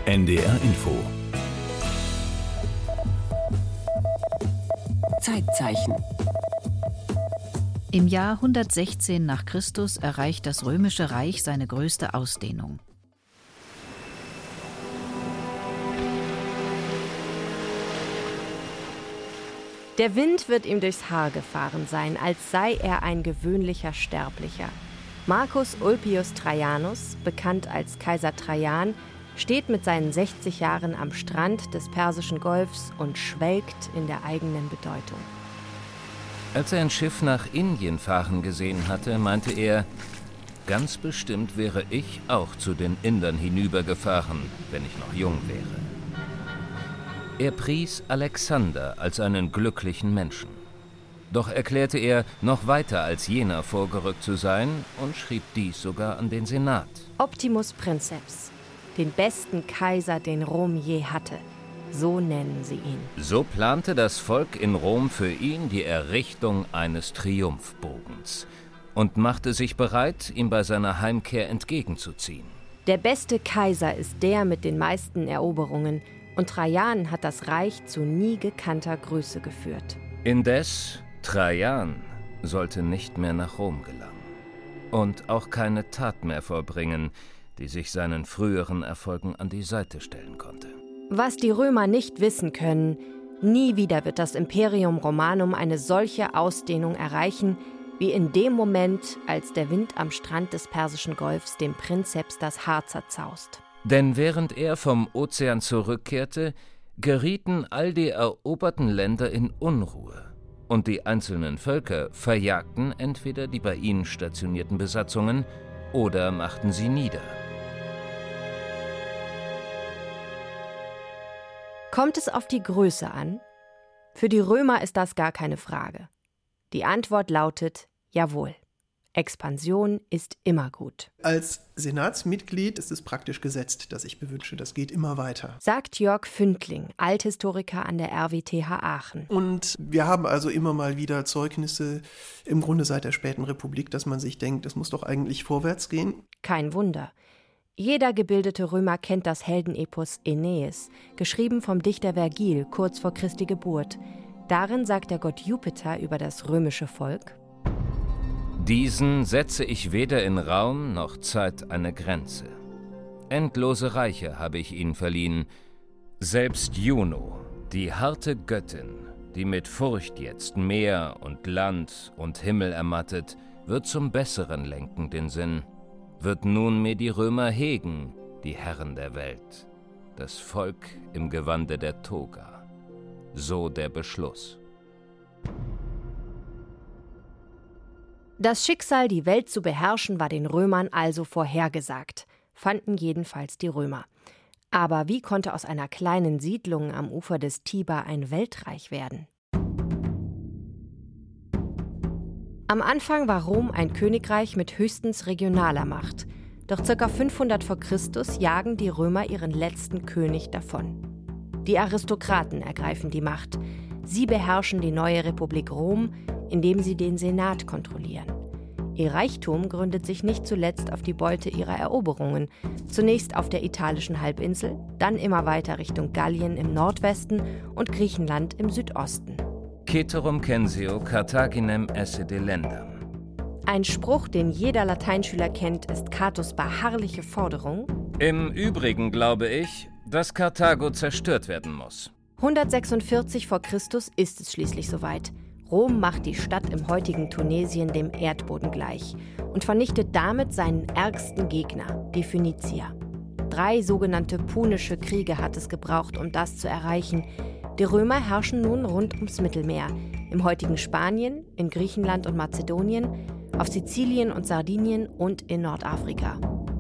NDR Info. Zeitzeichen. Im Jahr 116 nach Christus erreicht das Römische Reich seine größte Ausdehnung. Der Wind wird ihm durchs Haar gefahren sein, als sei er ein gewöhnlicher Sterblicher. Marcus Ulpius Trajanus, bekannt als Kaiser Trajan, steht mit seinen 60 Jahren am Strand des Persischen Golfs und schwelgt in der eigenen Bedeutung. Als er ein Schiff nach Indien fahren gesehen hatte, meinte er, ganz bestimmt wäre ich auch zu den Indern hinübergefahren, wenn ich noch jung wäre. Er pries Alexander als einen glücklichen Menschen. Doch erklärte er, noch weiter als jener vorgerückt zu sein und schrieb dies sogar an den Senat. Optimus Princeps, den besten Kaiser, den Rom je hatte, so nennen sie ihn. So plante das Volk in Rom für ihn die Errichtung eines Triumphbogens und machte sich bereit, ihm bei seiner Heimkehr entgegenzuziehen. Der beste Kaiser ist der mit den meisten Eroberungen, und Trajan hat das Reich zu nie gekannter Größe geführt. Indes, Trajan sollte nicht mehr nach Rom gelangen und auch keine Tat mehr vollbringen, die sich seinen früheren Erfolgen an die Seite stellen konnte. Was die Römer nicht wissen können, nie wieder wird das Imperium Romanum eine solche Ausdehnung erreichen, wie in dem Moment, als der Wind am Strand des Persischen Golfs dem Prinzeps das Haar zerzaust. Denn während er vom Ozean zurückkehrte, gerieten all die eroberten Länder in Unruhe und die einzelnen Völker verjagten entweder die bei ihnen stationierten Besatzungen oder machten sie nieder. Kommt es auf die Größe an? Für die Römer ist das gar keine Frage. Die Antwort lautet jawohl. Expansion ist immer gut. Als Senatsmitglied ist es praktisch gesetzt, dass ich bewünsche, das geht immer weiter. Sagt Jörg Fündling, Althistoriker an der RWTH Aachen. Und wir haben also immer mal wieder Zeugnisse, im Grunde seit der späten Republik, dass man sich denkt, es muss doch eigentlich vorwärts gehen. Kein Wunder. Jeder gebildete Römer kennt das Heldenepos Aeneis, geschrieben vom Dichter Vergil kurz vor Christi Geburt. Darin sagt der Gott Jupiter über das römische Volk: Diesen setze ich weder in Raum noch Zeit eine Grenze. Endlose Reiche habe ich ihnen verliehen. Selbst Juno, die harte Göttin, die mit Furcht jetzt Meer und Land und Himmel ermattet, wird zum Besseren lenken den Sinn. Wird nunmehr die Römer hegen, die Herren der Welt. Das Volk im Gewande der Toga. So der Beschluss. Das Schicksal, die Welt zu beherrschen, war den Römern also vorhergesagt, fanden jedenfalls die Römer. Aber wie konnte aus einer kleinen Siedlung am Ufer des Tiber ein Weltreich werden? Am Anfang war Rom ein Königreich mit höchstens regionaler Macht. Doch ca. 500 vor Christus jagen die Römer ihren letzten König davon. Die Aristokraten ergreifen die Macht. Sie beherrschen die neue Republik Rom, indem sie den Senat kontrollieren. Ihr Reichtum gründet sich nicht zuletzt auf die Beute ihrer Eroberungen, zunächst auf der italischen Halbinsel, dann immer weiter Richtung Gallien im Nordwesten und Griechenland im Südosten. Ceterum censeo Carthaginem esse delendam. Ein Spruch, den jeder Lateinschüler kennt, ist Catos beharrliche Forderung: Im Übrigen glaube ich, dass Karthago zerstört werden muss. 146 vor Christus ist es schließlich soweit. Rom macht die Stadt im heutigen Tunesien dem Erdboden gleich und vernichtet damit seinen ärgsten Gegner, die Phönizier. 3 sogenannte Punische Kriege hat es gebraucht, um das zu erreichen. Die Römer herrschen nun rund ums Mittelmeer, im heutigen Spanien, in Griechenland und Mazedonien, auf Sizilien und Sardinien und in Nordafrika.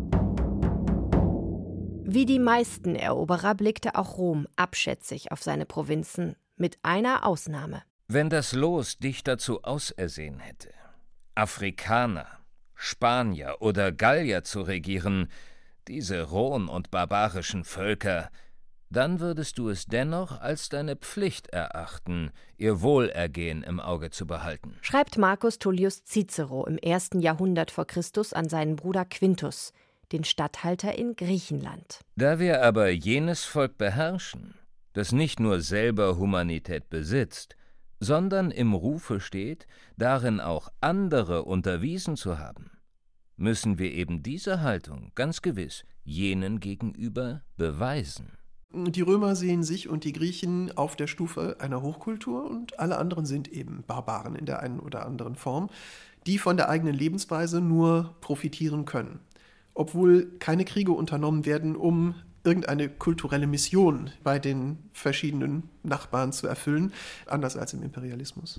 Wie die meisten Eroberer blickte auch Rom abschätzig auf seine Provinzen, mit einer Ausnahme. Wenn das Los dich dazu ausersehen hätte, Afrikaner, Spanier oder Gallier zu regieren, diese rohen und barbarischen Völker, dann würdest du es dennoch als deine Pflicht erachten, ihr Wohlergehen im Auge zu behalten. Schreibt Marcus Tullius Cicero im 1. Jahrhundert vor Christus an seinen Bruder Quintus, den Statthalter in Griechenland. Da wir aber jenes Volk beherrschen, das nicht nur selber Humanität besitzt, sondern im Rufe steht, darin auch andere unterwiesen zu haben, müssen wir eben diese Haltung ganz gewiss jenen gegenüber beweisen. Die Römer sehen sich und die Griechen auf der Stufe einer Hochkultur und alle anderen sind eben Barbaren in der einen oder anderen Form, die von der eigenen Lebensweise nur profitieren können. Obwohl keine Kriege unternommen werden, um irgendeine kulturelle Mission bei den verschiedenen Nachbarn zu erfüllen, anders als im Imperialismus.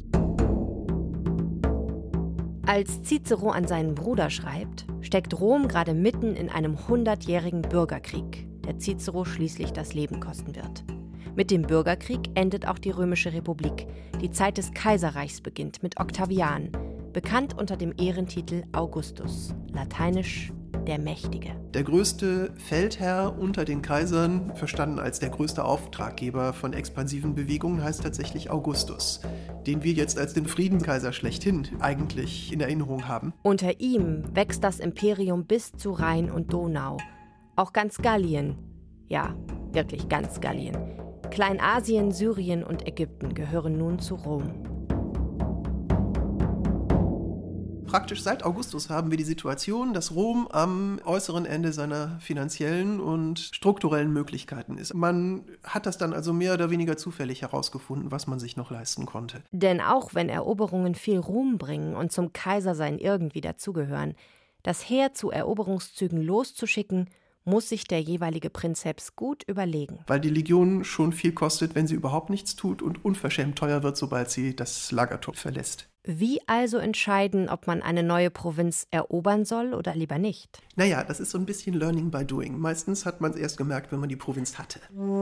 Als Cicero an seinen Bruder schreibt, steckt Rom gerade mitten in einem 100-jährigen Bürgerkrieg, der Cicero schließlich das Leben kosten wird. Mit dem Bürgerkrieg endet auch die Römische Republik. Die Zeit des Kaiserreichs beginnt mit Octavian, bekannt unter dem Ehrentitel Augustus, lateinisch der Mächtige. Der größte Feldherr unter den Kaisern, verstanden als der größte Auftraggeber von expansiven Bewegungen, heißt tatsächlich Augustus, den wir jetzt als den Friedenskaiser schlechthin eigentlich in Erinnerung haben. Unter ihm wächst das Imperium bis zu Rhein und Donau. Auch ganz Gallien, ja, wirklich ganz Gallien. Kleinasien, Syrien und Ägypten gehören nun zu Rom. Praktisch seit Augustus haben wir die Situation, dass Rom am äußeren Ende seiner finanziellen und strukturellen Möglichkeiten ist. Man hat das dann also mehr oder weniger zufällig herausgefunden, was man sich noch leisten konnte. Denn auch wenn Eroberungen viel Ruhm bringen und zum Kaisersein irgendwie dazugehören, das Heer zu Eroberungszügen loszuschicken, muss sich der jeweilige Prinzeps gut überlegen. Weil die Legion schon viel kostet, wenn sie überhaupt nichts tut und unverschämt teuer wird, sobald sie das Lagertor verlässt. Wie also entscheiden, ob man eine neue Provinz erobern soll oder lieber nicht? Naja, das ist so ein bisschen Learning by Doing. Meistens hat man es erst gemerkt, wenn man die Provinz hatte.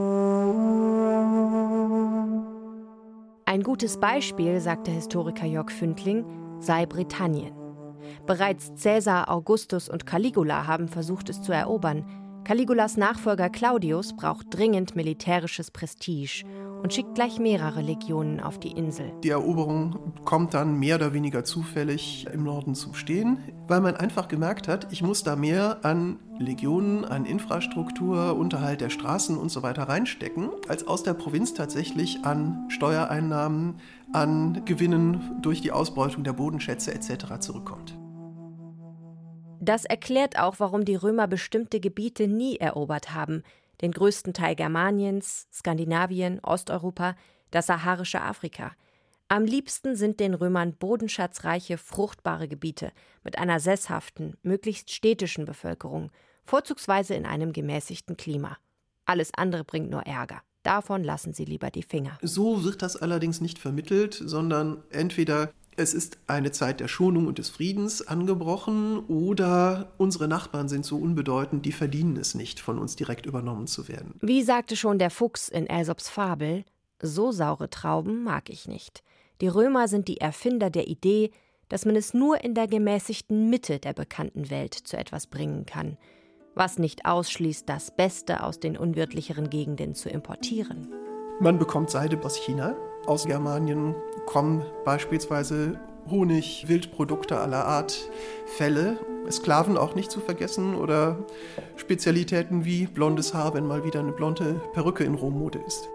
Ein gutes Beispiel, sagt der Historiker Jörg Fündling, sei Britannien. Bereits Caesar, Augustus und Caligula haben versucht, es zu erobern. Caligulas Nachfolger Claudius braucht dringend militärisches Prestige und schickt gleich mehrere Legionen auf die Insel. Die Eroberung kommt dann mehr oder weniger zufällig im Norden zum Stehen, weil man einfach gemerkt hat, ich muss da mehr an Legionen, an Infrastruktur, Unterhalt der Straßen und so weiter reinstecken, als aus der Provinz tatsächlich an Steuereinnahmen, an Gewinnen durch die Ausbeutung der Bodenschätze etc. zurückkommt. Das erklärt auch, warum die Römer bestimmte Gebiete nie erobert haben. Den größten Teil Germaniens, Skandinavien, Osteuropa, das saharische Afrika. Am liebsten sind den Römern bodenschatzreiche, fruchtbare Gebiete mit einer sesshaften, möglichst städtischen Bevölkerung, vorzugsweise in einem gemäßigten Klima. Alles andere bringt nur Ärger. Davon lassen sie lieber die Finger. So wird das allerdings nicht vermittelt, sondern entweder es ist eine Zeit der Schonung und des Friedens angebrochen oder unsere Nachbarn sind so unbedeutend, die verdienen es nicht, von uns direkt übernommen zu werden. Wie sagte schon der Fuchs in Aesops Fabel, so saure Trauben mag ich nicht. Die Römer sind die Erfinder der Idee, dass man es nur in der gemäßigten Mitte der bekannten Welt zu etwas bringen kann, was nicht ausschließt, das Beste aus den unwirtlicheren Gegenden zu importieren. Man bekommt Seide aus China. Aus Germanien kommen beispielsweise Honig, Wildprodukte aller Art, Felle, Sklaven auch nicht zu vergessen oder Spezialitäten wie blondes Haar, wenn mal wieder eine blonde Perücke in Rom Mode ist.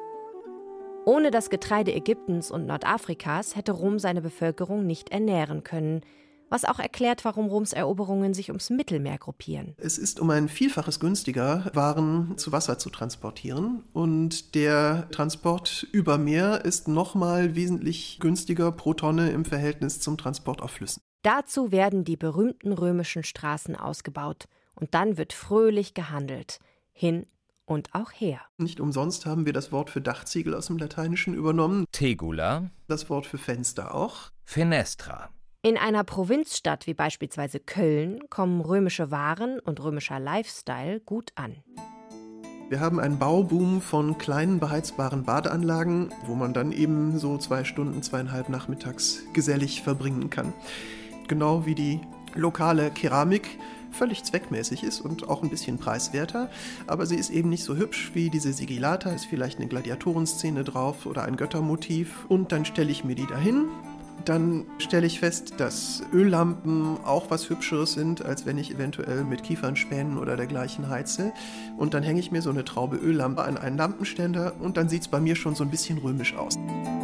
Ohne das Getreide Ägyptens und Nordafrikas hätte Rom seine Bevölkerung nicht ernähren können, was auch erklärt, warum Roms Eroberungen sich ums Mittelmeer gruppieren. Es ist um ein Vielfaches günstiger, Waren zu Wasser zu transportieren. Und der Transport über Meer ist nochmal wesentlich günstiger pro Tonne im Verhältnis zum Transport auf Flüssen. Dazu werden die berühmten römischen Straßen ausgebaut. Und dann wird fröhlich gehandelt. Hin und auch her. Nicht umsonst haben wir das Wort für Dachziegel aus dem Lateinischen übernommen. Tegula. Das Wort für Fenster auch. Fenestra. In einer Provinzstadt wie beispielsweise Köln kommen römische Waren und römischer Lifestyle gut an. Wir haben einen Bauboom von kleinen beheizbaren Badeanlagen, wo man dann eben so 2 Stunden, 2,5 nachmittags gesellig verbringen kann. Genau wie die lokale Keramik völlig zweckmäßig ist und auch ein bisschen preiswerter, aber sie ist eben nicht so hübsch wie diese Sigillata, ist vielleicht eine Gladiatorenszene drauf oder ein Göttermotiv und dann stelle ich mir die dahin, Dann stelle ich fest, dass Öllampen auch was Hübscheres sind, als wenn ich eventuell mit Kiefernspänen oder dergleichen heize. Und dann hänge ich mir so eine Traube Öllampe an einen Lampenständer und dann sieht es bei mir schon so ein bisschen römisch aus.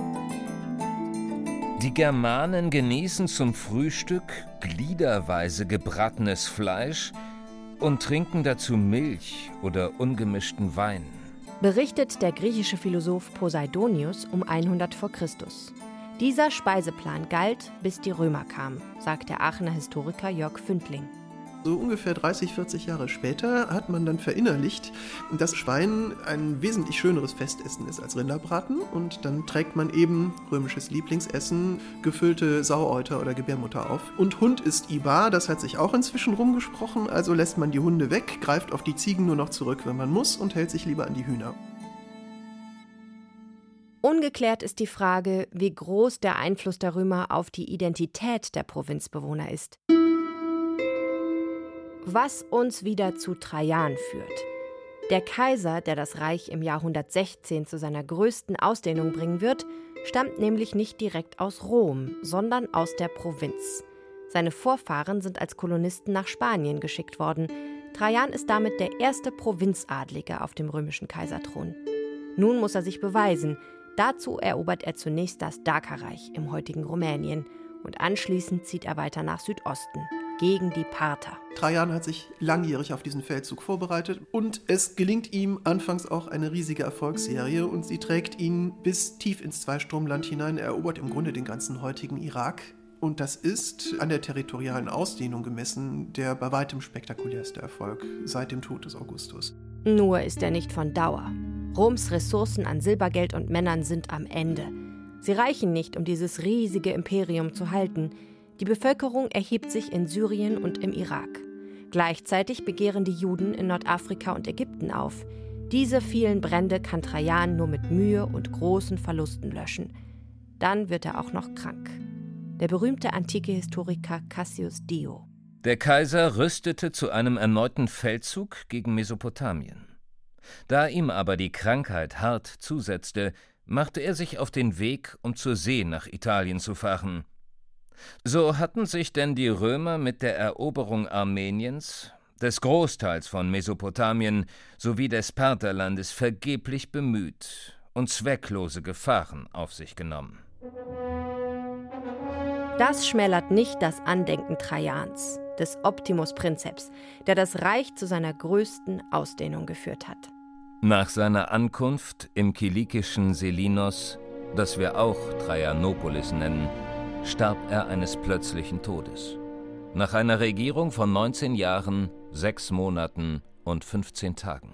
Die Germanen genießen zum Frühstück gliederweise gebratenes Fleisch und trinken dazu Milch oder ungemischten Wein. Berichtet der griechische Philosoph Poseidonius um 100 v. Chr. Dieser Speiseplan galt, bis die Römer kamen, sagt der Aachener Historiker Jörg Fündling. So ungefähr 30, 40 Jahre später hat man dann verinnerlicht, dass Schwein ein wesentlich schöneres Festessen ist als Rinderbraten. Und dann trägt man eben römisches Lieblingsessen, gefüllte Sauäuter oder Gebärmutter auf. Und Hund ist Ibar, das hat sich auch inzwischen rumgesprochen. Also lässt man die Hunde weg, greift auf die Ziegen nur noch zurück, wenn man muss, und hält sich lieber an die Hühner. Ungeklärt ist die Frage, wie groß der Einfluss der Römer auf die Identität der Provinzbewohner ist. Was uns wieder zu Trajan führt. Der Kaiser, der das Reich im Jahr 116 zu seiner größten Ausdehnung bringen wird, stammt nämlich nicht direkt aus Rom, sondern aus der Provinz. Seine Vorfahren sind als Kolonisten nach Spanien geschickt worden. Trajan ist damit der erste Provinzadlige auf dem römischen Kaiserthron. Nun muss er sich beweisen. Dazu erobert er zunächst das Dakerreich im heutigen Rumänien und anschließend zieht er weiter nach Südosten, gegen die Parther. Trajan hat sich langjährig auf diesen Feldzug vorbereitet und es gelingt ihm anfangs auch eine riesige Erfolgsserie und sie trägt ihn bis tief ins Zweistromland hinein. Er erobert im Grunde den ganzen heutigen Irak und das ist an der territorialen Ausdehnung gemessen der bei weitem spektakulärste Erfolg seit dem Tod des Augustus. Nur ist er nicht von Dauer. Roms Ressourcen an Silbergeld und Männern sind am Ende. Sie reichen nicht, um dieses riesige Imperium zu halten. Die Bevölkerung erhebt sich in Syrien und im Irak. Gleichzeitig begehren die Juden in Nordafrika und Ägypten auf. Diese vielen Brände kann Trajan nur mit Mühe und großen Verlusten löschen. Dann wird er auch noch krank. Der berühmte antike Historiker Cassius Dio. Der Kaiser rüstete zu einem erneuten Feldzug gegen Mesopotamien. Da ihm aber die Krankheit hart zusetzte, machte er sich auf den Weg, um zur See nach Italien zu fahren. So hatten sich denn die Römer mit der Eroberung Armeniens, des Großteils von Mesopotamien sowie des Partherlandes vergeblich bemüht und zwecklose Gefahren auf sich genommen. Das schmälert nicht das Andenken Trajans, des Optimus Princeps, der das Reich zu seiner größten Ausdehnung geführt hat. Nach seiner Ankunft im kilikischen Selinos, das wir auch Traianopolis nennen, starb er eines plötzlichen Todes. Nach einer Regierung von 19 Jahren, 6 Monaten und 15 Tagen.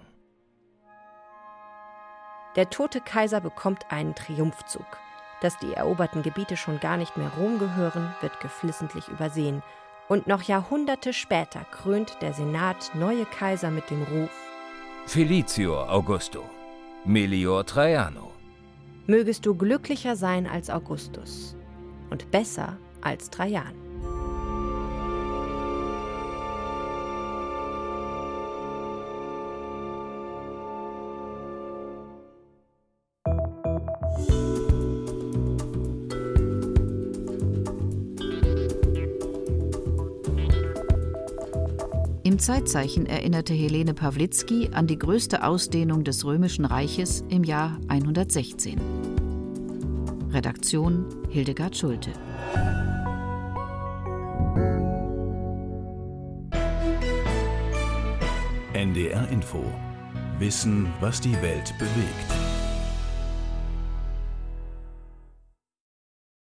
Der tote Kaiser bekommt einen Triumphzug. Dass die eroberten Gebiete schon gar nicht mehr Rom gehören, wird geflissentlich übersehen. Und noch Jahrhunderte später krönt der Senat neue Kaiser mit dem Ruf: Felicior Augusto, Melior Traiano. Mögest du glücklicher sein als Augustus und besser als Trajan. Im Zeitzeichen erinnerte Helene Pawlitzki an die größte Ausdehnung des Römischen Reiches im Jahr 116. Redaktion Hildegard Schulte. NDR Info. Wissen, was die Welt bewegt.